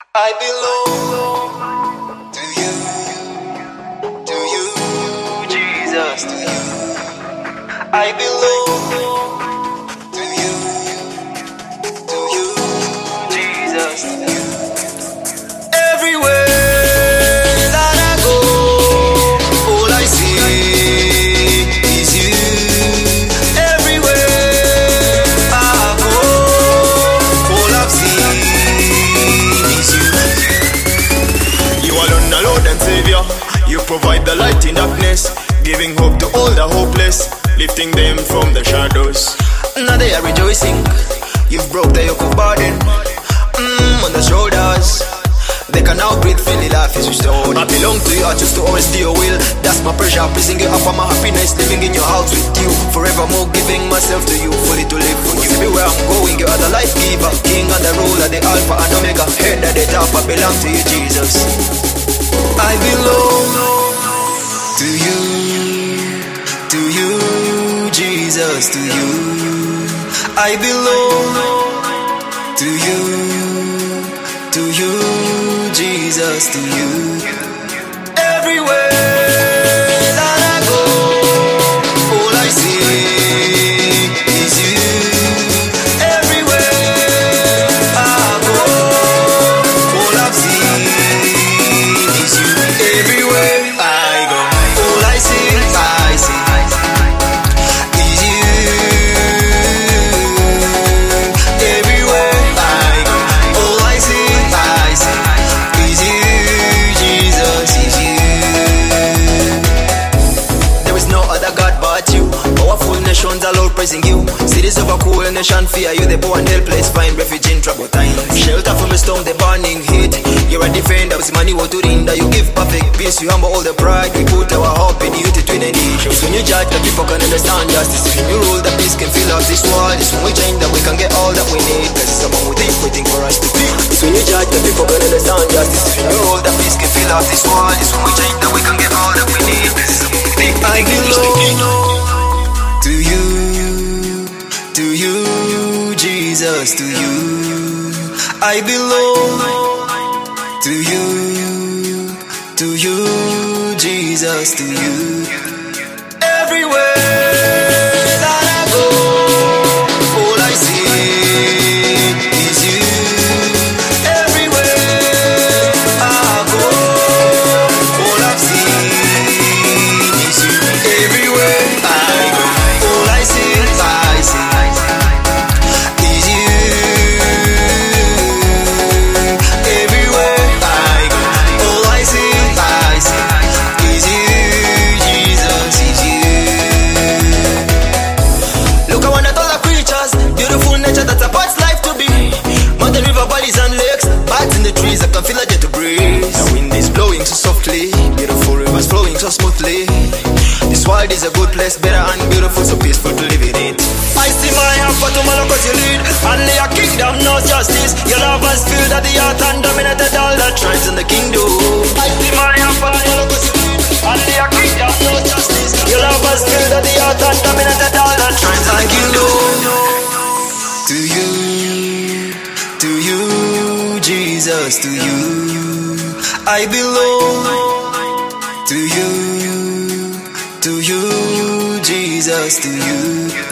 I belong to you, Jesus, to you. I belong to you, Jesus, to you. Everywhere that I go, all I see is you. Everywhere I go, all I've seen is you. You alone, Lord and Savior. You provide the light in darkness, giving hope to all the hopeless, lifting them from the shadows. Now they are rejoicing. You've broke the yoke of burden on the shoulders. They can now breathe freely, life is restored. I belong to you, I choose to always do your will. That's my pressure, pleasing you up for my happiness. Living in your house with you, forevermore giving myself to you, fully to live for you. Everywhere I'm going, you are the life giver, king and the ruler, the alpha and omega, head at the top. I belong to you, Jesus. I belong to you, Jesus, to you. I belong to you, Jesus, to you. Everywhere that I go, all I see is you. Everywhere I go, all I've seen is you. Everywhere I go, all I see is you. Everywhere I go, all I see is you, Jesus, is you. There is no other God but you. Powerful nations are all praising you. Cities of a cool nation fear you. The poor and helpless find refuge in troubled times. Shelter from the storm, the burning heat. You're a defender with money what to render. You give perfect peace, you humble all the pride. We put our hope in you to twin the nations. When you judge, the people can understand justice. When you rule, the peace can fill up this world. It's when we change that we can get all that we need. Cause it's someone waiting for us to be. It's when you judge, the people can understand justice. When you rule, the peace can fill up this world. It's when we change that we can get all that we need. Cause it's someone waiting. I belong to you, Jesus, to you. I belong to you, Jesus, to you. Everywhere that I go, all I see is you. Everywhere I go, all I've seen is you. Everywhere I go, all I see is you. Everywhere I go, all I see is you, Jesus, is you. Look, I wonder at all the creatures, beautiful nature that's a bird's life to be. Mountain, river, valleys and lakes, birds in the trees, I can feel the jet to breeze. The wind is blowing so softly, beautiful rivers flowing so smoothly. This world is a good place, better and beautiful, so peaceful to live in it. I see my hand for tomorrow cause you lead. Only your kingdom knows justice. Your love has filled at the earth and dominated all that shines in the kingdom. I see my hand for tomorrow cause you lead. Only your kingdom knows justice. Your love has filled at the earth and dominated all that shines in the kingdom. To you, Jesus, to you. I belong to you, Jesus, to you.